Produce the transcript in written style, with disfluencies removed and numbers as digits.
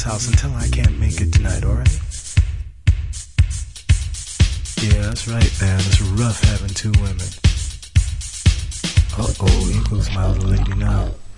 house and tell her I can't make it tonight, alright? Yeah, that's right, man. It's rough having two women. Uh-oh, here goes my other lady now.